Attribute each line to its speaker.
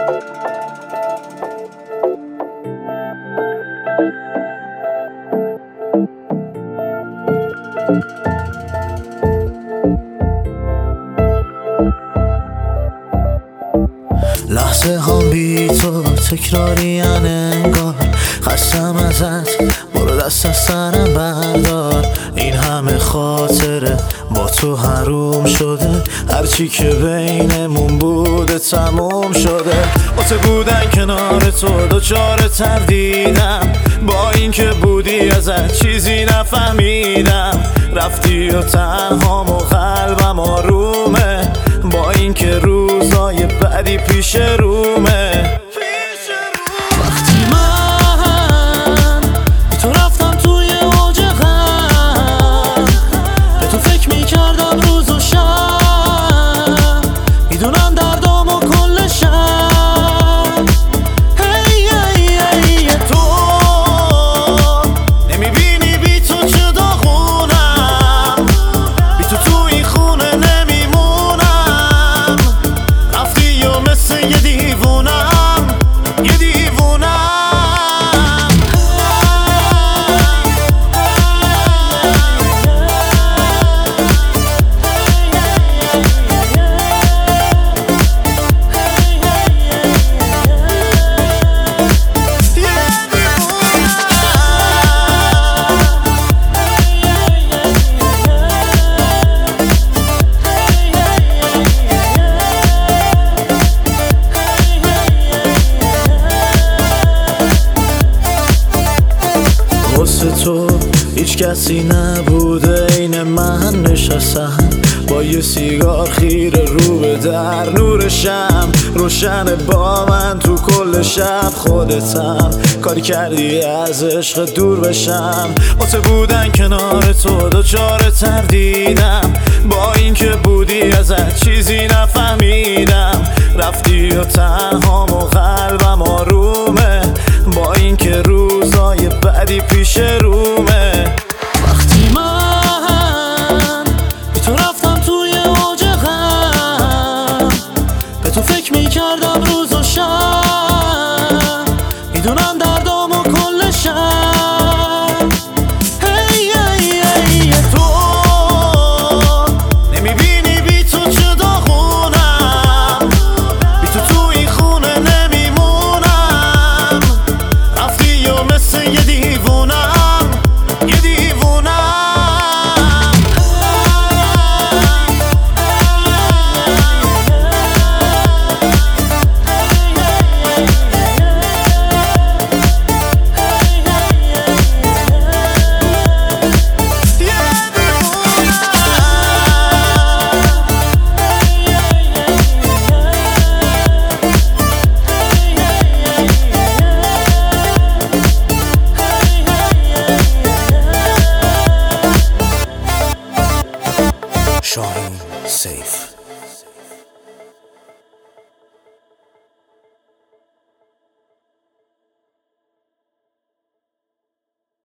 Speaker 1: لحظه هم بی تو تکراری انگار، خستم ازت برو دست از سرم بردار. این همه خاطره با تو حروم شده، هرچی که بینمون بوده تموم شده. واسه بودن کنار تو دوچار تردیدم، با این که بودی ازت چیزی نفهمیدم. رفتی و تنهام و قلبم آرومه، با این که روزای بعدی پیش رومه. وقتی من بی تو رفتم توی اوج غم، به تو فکر میکردم روز و شب، میدونم دردام و کل شب. هی هی هی تو نمیبینی بی تو چه داغونم، بی تو تو این خونه نمیمونم. رفتی و مثل یه دیوونم، یه دیوونم. واسه تو هیچ کسی نبوده، این من نشستم با یه سیگار خیره رو به در. نور شم روشن با من تو کل شب، خودتم کاری کردی از عشق دور بشم. واسه بودن کنار تو دوچار تردیدم، با این که بودی ازت چیزی نفهمیدم. رفتی و تنهام و قلبم آرومه، با این که روزای بعدی پیش رومه. وقتی من بی تو رفتم توی اوج غم، به تو فکر میکردم روز و شب، میدونم دردام و کل شب. هی هی هی تو نمیبینی بی تو چه داغونم، بی تو تو این خونه نمیمونم. رفتی و مثل یه دیوونم، یه دیوونم. Shaheen Safe.